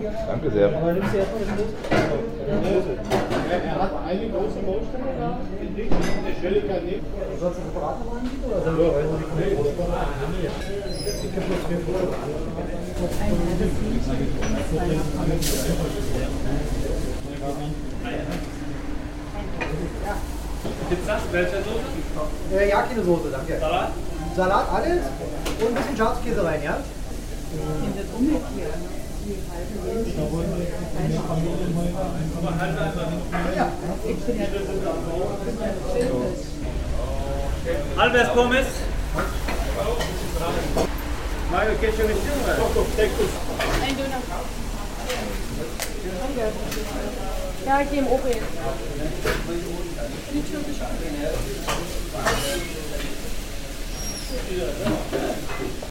Danke sehr. Aber nimmst du erstmal das Große? Er hat eine große Baustelle da, eine Schelle kann nehmen. Sollst du separat noch anbieten oder soll ich die große bauen? Ich habe bloß 4 Fotos. Gibt's das? Welche Soße? Ja, keine Soße, danke. Salat? Salat, alles. Und ein bisschen Schafskäse rein, ja? Ja. Halbes Pommes. Mayo Ketchup ist drin, Ein Döner. Ja, ich nehme auch jetzt. Die türkische.